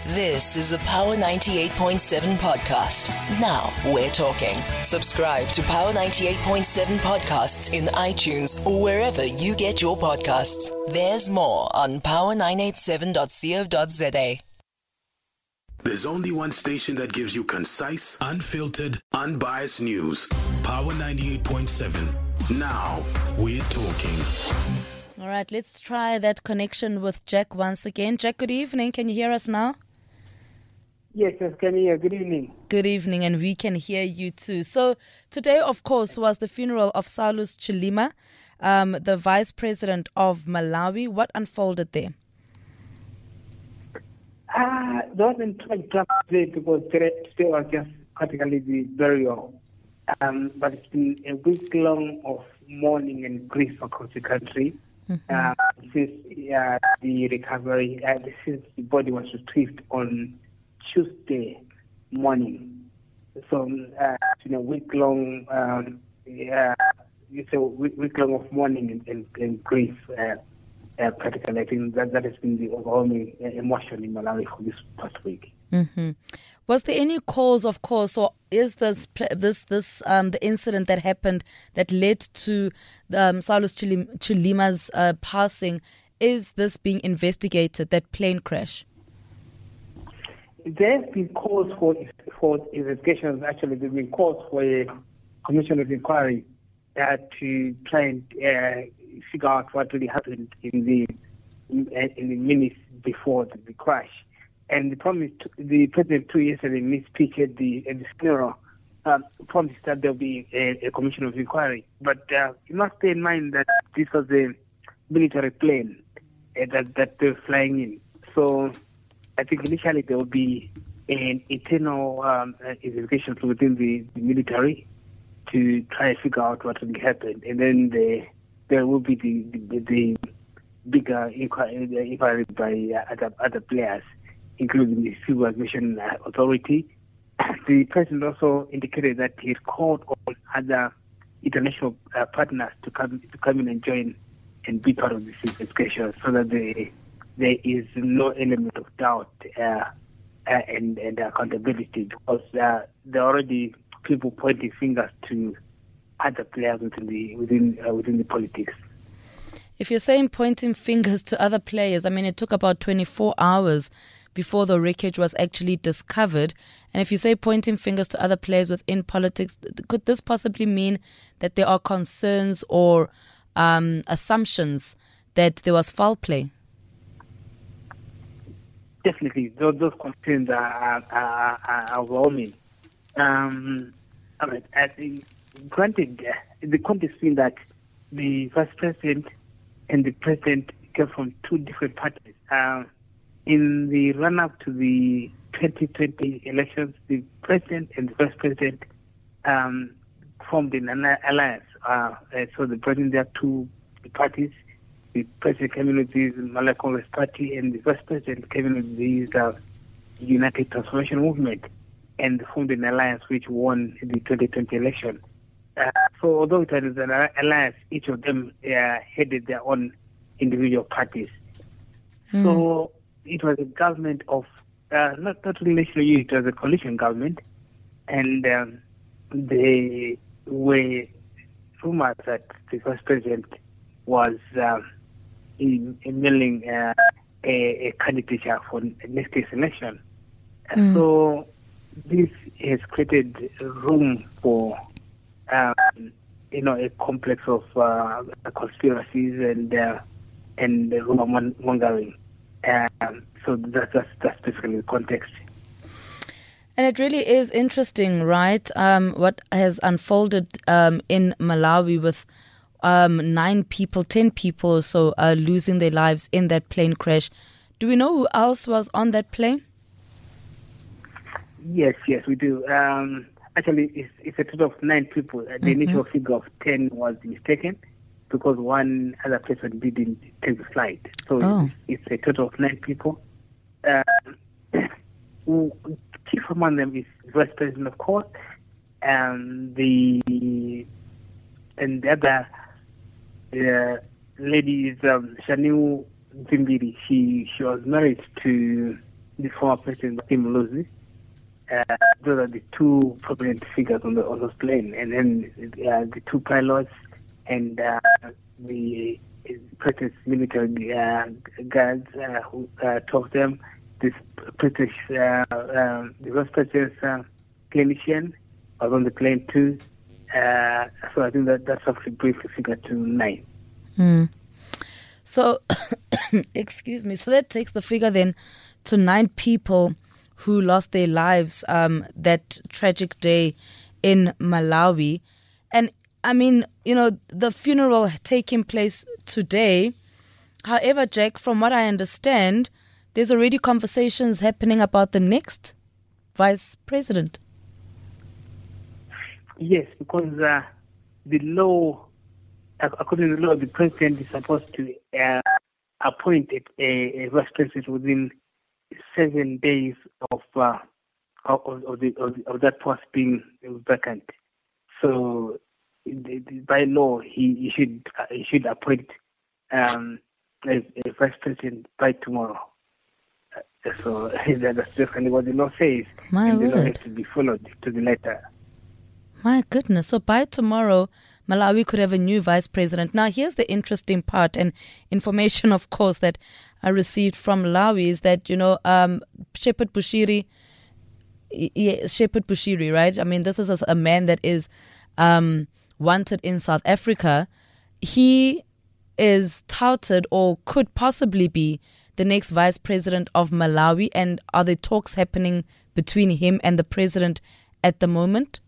This is a Power 98.7 podcast. Now we're talking. Subscribe to Power 98.7 podcasts in iTunes or wherever you get your podcasts. There's more on power987.co.za. There's only one station that gives you concise, unfiltered, unbiased news. Power 98.7. Now we're talking. All right, let's try that connection with Jack once again. Jack, good evening. Can you hear us now? Yes, can you hear? Good evening. Good evening, and we can hear you too. So today, of course, was the funeral of Saulus Chilima, the Vice President of Malawi. What unfolded there? There wasn't too much drama today because today was just practically the burial. But it's been a week long of mourning and grief across the country. Since the recovery, since the body was retrieved on Tuesday morning. So it's been a week long. It's a week long of mourning and grief. Practically, I think that has been the overwhelming emotion in Malawi for this past week. Mm-hmm. Was there any cause, of course, or is this the incident that happened that led to Saulus Chilima's passing? Is this being investigated, that plane crash? There has been calls for investigations. Actually, there's been calls for a commission of inquiry to try and figure out what really happened in the minutes before the crash. And the problem is, the president 2 years ago in his speech at the funeral promised that there'll be a commission of inquiry. But you must bear in mind that this was a military plane that they were flying in. So I think initially there will be an internal investigation within the military to try and figure out what really happened, and then there will be the bigger inquiry by other players, including the Civil Aviation Authority. The president also indicated that he had called on other international partners to come in and join and be part of this investigation, so that there is no element of doubt and accountability, because there are already people pointing fingers to other players within the politics. If you're saying pointing fingers to other players, I mean, it took about 24 hours before the wreckage was actually discovered. And if you say pointing fingers to other players within politics, could this possibly mean that there are concerns or assumptions that there was foul play? Definitely, those concerns are overwhelming. Granted, the context being that the vice president and the president came from two different parties. In the run-up to the 2020 elections, the president and the vice president formed an alliance. So the president, there are two parties. The president came in with the Malawi Congress Party, and the vice president came in with the United Transformation Movement, and formed an alliance which won the 2020 election. So although it was an alliance, each of them headed their own individual parties. So it was a government of, not really national unity, it was a coalition government, and there were rumors that the vice president was emailing a candidature for next year's election. So this has created room for a complex of conspiracies and rumor mongering. So that's basically the context. And it really is interesting, right? What has unfolded in Malawi with 10 people or so losing their lives in that plane crash. Do we know who else was on that plane? Yes, we do. Actually, it's a total of 9 people. The initial figure of 10 was mistaken because one other person didn't take the flight. So it's a total of 9 people. Chief among them is Vice President, of course, and the other lady is Shaniu Zimbiri. She was married to the former President Tim Mluzi. Those are the two prominent figures on those plane, and then the two pilots and the British military guards who talked them. This British, the Vice President's clinician was on the plane too. So I think that's roughly briefly figure to 9. So, excuse me. So that takes the figure then to 9 people who lost their lives that tragic day in Malawi. And I mean, the funeral taking place today. However, Jack, from what I understand, there's already conversations happening about the next vice president. Yes, because the law, according to the law, the president is supposed to appoint a vice president within 7 days of that post being vacant. So, by law, he should appoint a vice president by tomorrow. So that's definitely what the law says. And the law has to be followed to the letter. My goodness. So by tomorrow, Malawi could have a new vice president. Now, here's the interesting part and information, of course, that I received from Malawi is that, Shepherd Bushiri, right? I mean, this is a man that is wanted in South Africa. He is touted or could possibly be the next vice president of Malawi. And are there talks happening between him and the president at the moment?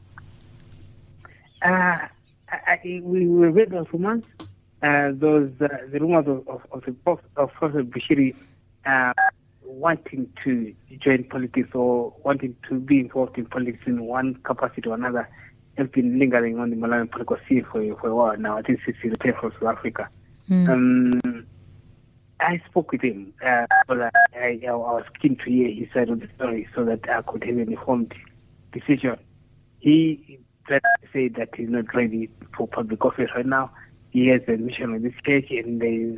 We were waiting for months. The rumors of President Bushiri wanting to join politics or wanting to be involved in politics in one capacity or another have been lingering on the Malawian political scene for a while now. I think since he returned from South Africa. I spoke with him, but I was keen to hear his side of the story so that I could have an informed decision. He said that he's not ready for public office right now. He has a mission with this church, and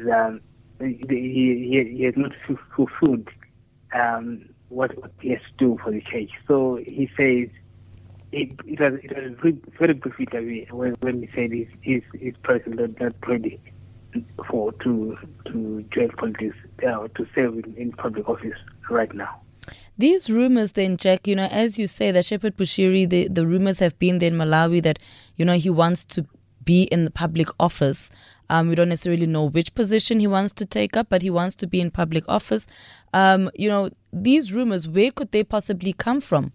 he has not fulfilled what he has to do for the church. So he says it was very brief interview when he said his president not ready to join politics, to serve in public office right now. These rumors then, Jack, as you say, that Shepherd Bushiri, the rumors have been there in Malawi that, he wants to be in the public office. We don't necessarily know which position he wants to take up, but he wants to be in public office. These rumors, where could they possibly come from?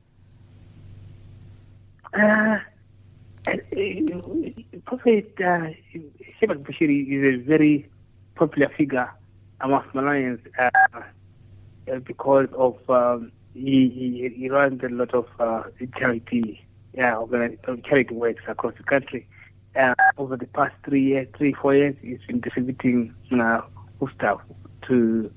Prophet Shepherd Bushiri is a very popular figure amongst Malawians because of he runs a lot of charity works across the country. Over the past 4 years, he's been distributing stuff to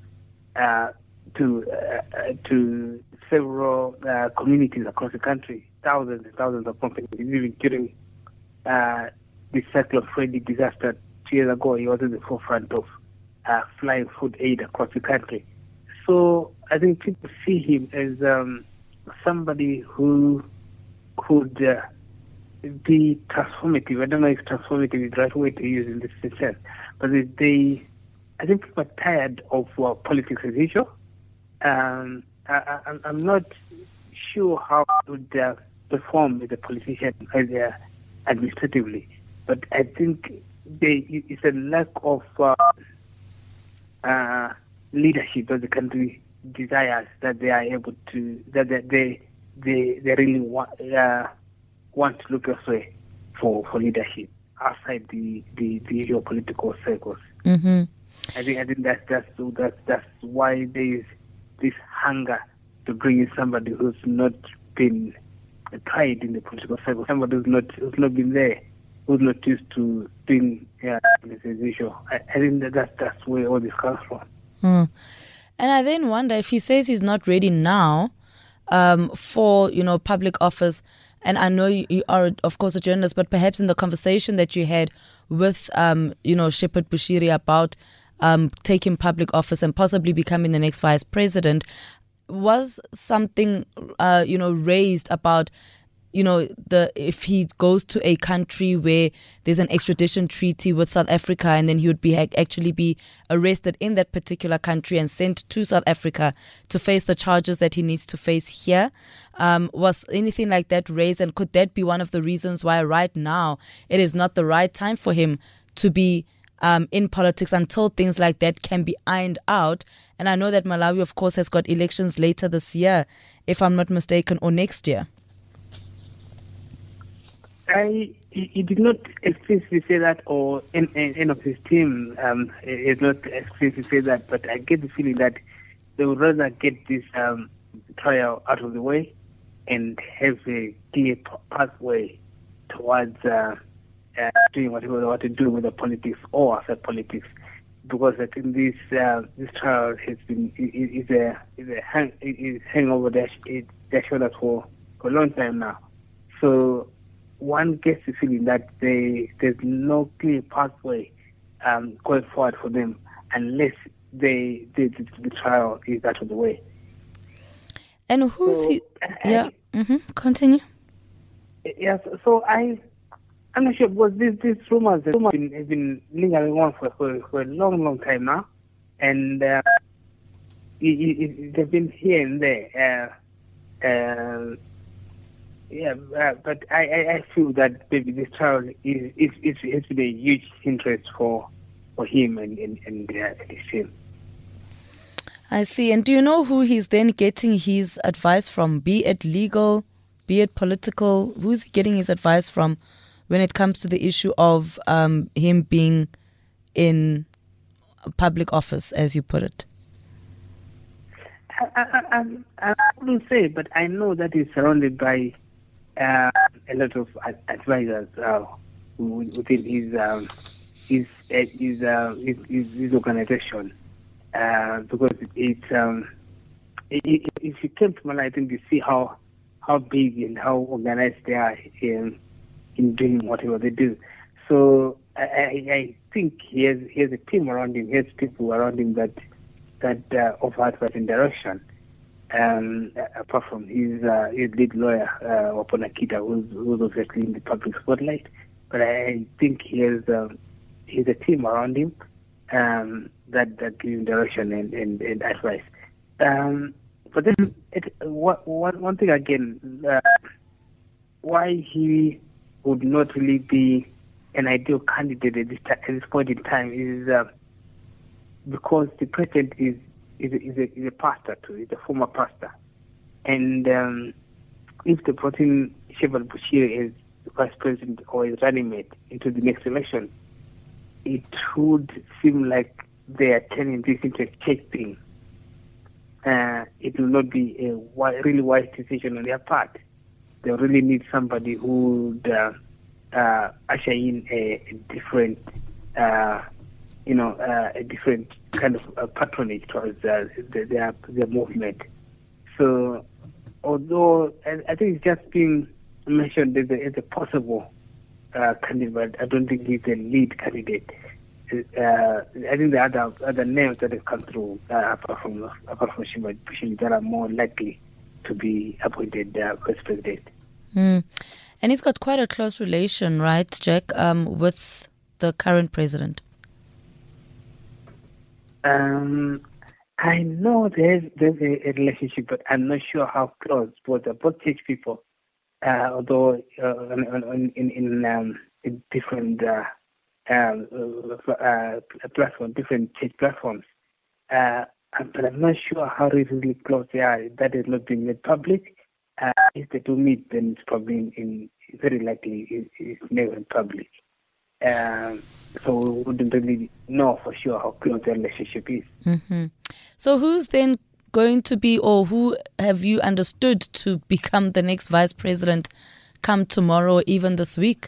several communities across the country. Thousands and thousands of companies. Even during the Cyclone Freddy disaster 2 years ago, he was at the forefront of flying food aid across the country. So I think people see him as somebody who could be transformative. I don't know if transformative is the right way to use in this sense, but I think people are tired of politics as usual. I'm not sure how it would perform as a politician administratively, but I think it's a lack of leadership that the country desires, that they are able to, that they really want to look elsewhere for leadership outside the usual political circles. Mm-hmm. I think that's why there is this hunger to bring in somebody who's not been tried in the political circle, somebody who's not been there, who's not used to doing business as usual. I think that's where all this comes from. And I then wonder if he says he's not ready now for public office. And I know you are, of course, a journalist, but perhaps in the conversation that you had with Shepherd Bushiri about taking public office and possibly becoming the next vice president, was something, raised about, if he goes to a country where there's an extradition treaty with South Africa, and then he would actually be arrested in that particular country and sent to South Africa to face the charges that he needs to face here. Was anything like that raised, and could that be one of the reasons why right now it is not the right time for him to be in politics until things like that can be ironed out? And I know that Malawi, of course, has got elections later this year, if I'm not mistaken, or next year. He did not explicitly say that, or any of his team is not explicitly say that, but I get the feeling that they would rather get this trial out of the way and have a clear pathway towards doing whatever they want to do with the politics or after politics, because I think this trial has been is hanging over their shoulders for a long time now. So one gets the feeling that there's no clear pathway going forward for them unless the trial is out of the way. And who's he? Yeah. Continue. Yes. So I'm not sure, because these rumors have been lingering on for a long time now, and they've been here and there. But I feel that maybe this trial is been a huge interest for him and his team. I see. And do you know who he's then getting his advice from, be it legal, be it political? Who's he getting his advice from when it comes to the issue of him being in public office, as you put it? I wouldn't say, but I know that he's surrounded by a lot of advisors within his organization. Because if you came to Malawi, I think you see how big and how organized they are in doing whatever they do. So I think he has a team around him. He has people around him that offer advice and direction. Apart from his lead lawyer, Wapona Kita, who's obviously in the public spotlight. But I think he has a team around him that gives him direction and advice. But then one thing again, why he would not really be an ideal candidate at this point in time is because the president is a pastor too. He's a former pastor, and if they brought in Shevard Bashir as vice president or as running mate into the next election, it would seem like they are turning this into a church thing. It will not be a really wise decision on their part. They really need somebody who would usher in a different, a different kind of patronage towards their movement. So, although I think it's just being mentioned as a possible candidate, but I don't think he's the lead candidate. I think the other names that have come through, apart from Shevard Bashir, that are more likely to be appointed vice president. And he's got quite a close relation, right, Jack, with the current president? I know there's a relationship, but I'm not sure how close. But they're both church people, although in different platforms, different church platforms. But I'm not sure how really close they are. That is not being made public. If they do meet, then it's probably very likely it's never in public. So we wouldn't really know for sure how close the relationship is. Mm-hmm. So who's then going to be, or who have you understood to become the next vice president come tomorrow or even this week?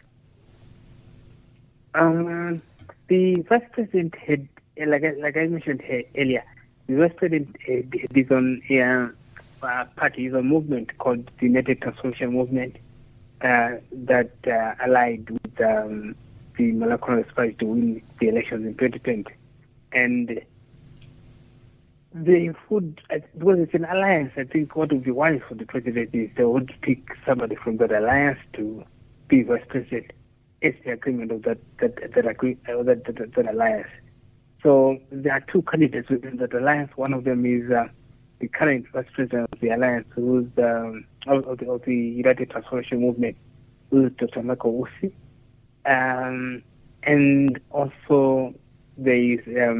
The vice president had, like I mentioned earlier, the vice president had his own party, his own movement called the United Transformation Movement that allied with the Malawi Congress Party to win the elections in 2020. And the food, because it's an alliance, I think what would be wise for the president is they would pick somebody from that alliance to be vice president. It's the agreement of that alliance. So there are two candidates within that alliance. One of them is the current vice president of the alliance, who's of the United Transformation Movement, who's Dr. Michael Usi. And also there is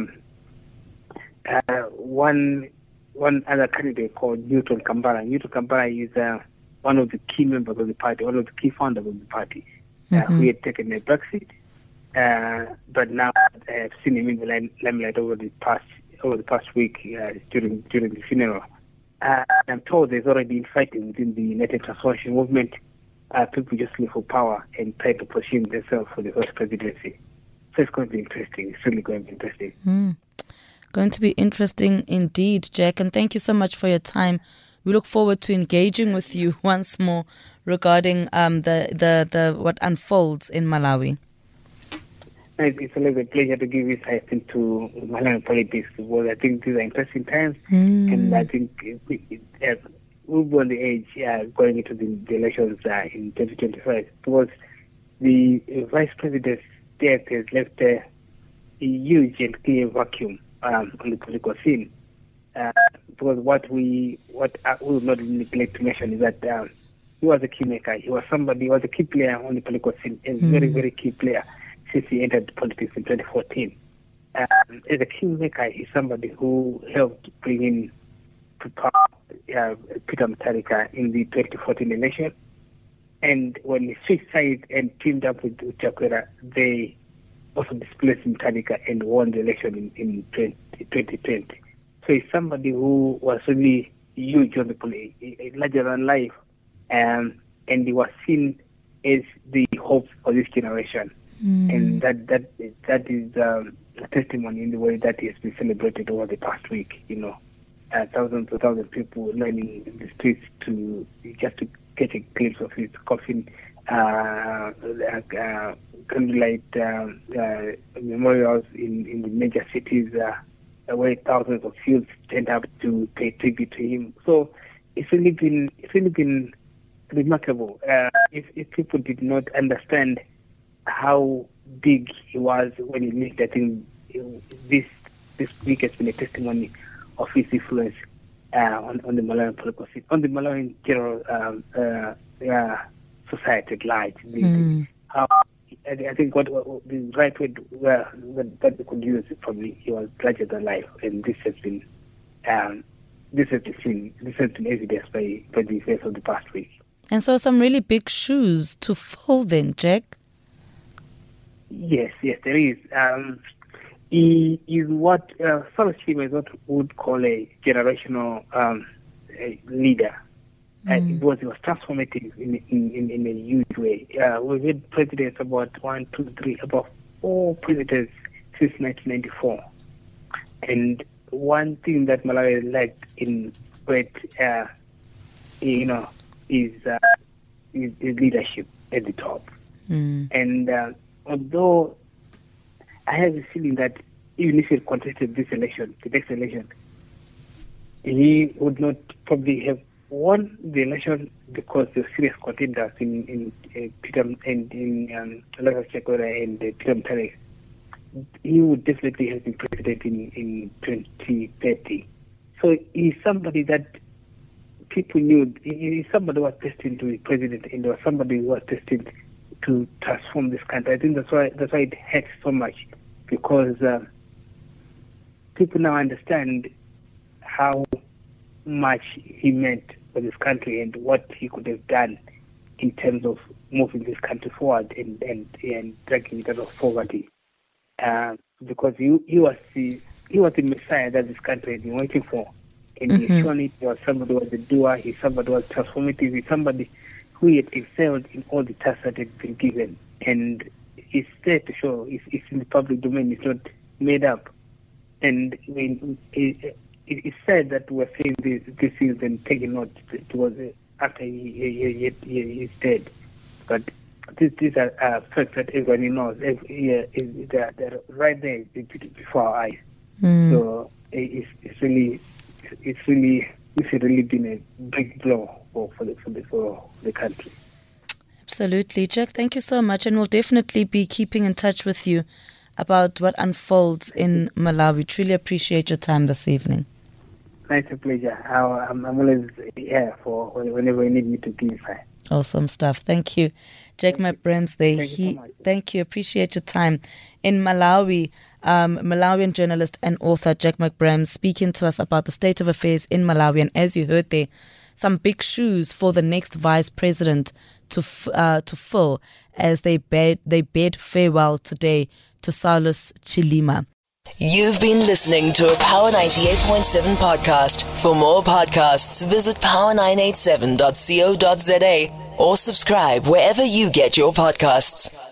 one other candidate called Newton Kambara. Newton Kambara is one of the key members of the party, one of the key founders of the party, who had taken a backseat. But now I have seen him in the limelight over the past week during the funeral. I'm told there's already fighting within the United Transformation Movement. People just look for power and try to position themselves for the first presidency. So it's going to be interesting. It's really going to be interesting. Going to be interesting indeed, Jack. And thank you so much for your time. We look forward to engaging with you once more regarding the what unfolds in Malawi. It's always a pleasure to give insight into Malawian politics, because I think these are interesting times, and I think we'll be on the edge going into the elections in 2025, because the vice president's death has left a huge and clear vacuum on the political scene. Because what we will not neglect to mention is that he was a key maker. He was a key player on the political scene, a very, very key player since he entered politics in 2014. As a kingmaker, he's somebody who helped bring in to power Peter Mutharika in the 2014 election. And when he switched sides and teamed up with Chakwera, they also displaced Mutharika and won the election in 2020. So he's somebody who was really huge on the play, larger than life, and he was seen as the hope for this generation. And that is a testimony in the way that he has been celebrated over the past week. Thousands of people lining in the streets to get a glimpse of his coffin, candlelight memorials in the major cities, where thousands of youths turned up to pay tribute to him. So it's really been remarkable. If people did not understand how big he was when he lived, I think this week has been a testimony of his influence on the Malawian political scene, on the Malawian general society at large. I think what the right word that we could use probably, he was larger than life, and this has been evidenced by the events of the past week. And so some really big shoes to fill then, Jack. Yes, there is. He is what Soros Chima is what we would call a generational leader. He was transformative in a huge way. We've had presidents about 4 presidents since 1994. And one thing that Malawi lacked in is leadership at the top. And although I have a feeling that even if he had contested the next election, he would not probably have won the election, because the serious contenders in Peter and in Lazarus Chakwera and Peter Mutharika, he would definitely have been president in 2030. So he's somebody that people knew. He's somebody who was destined to be president, and there was somebody who was destined to transform this country. I think that's why it hurts so much, because people now understand how much he meant for this country and what he could have done in terms of moving this country forward and dragging it out of poverty. Because he was the Messiah that this country had been waiting for, and he's shown it. He was somebody who was a doer. He's somebody who was transformative. He's somebody who had excelled in all the tasks that had been given, and it's there to show. It's in the public domain. It's not made up. And it's said that we're saying these things and taking note towards after he's dead. But these are facts that everybody knows. They're right there before our eyes. So it's really it's really been a big blow for the country. Absolutely. Jack, thank you so much, and we'll definitely be keeping in touch with you about what unfolds in Malawi. Truly appreciate your time this evening. It's a pleasure. I'm always here for whenever you need me to clarify. Awesome stuff. Thank you. Jack McBrams there. Thank you so much. Thank you. Appreciate your time. In Malawi, Malawian journalist and author Jack McBrams speaking to us about the state of affairs in Malawi. And as you heard there, some big shoes for the next vice president to fill as they bid farewell today to Saulus Chilima. You've been listening to a Power 98.7 podcast. For more podcasts, visit power987.co.za or subscribe wherever you get your podcasts.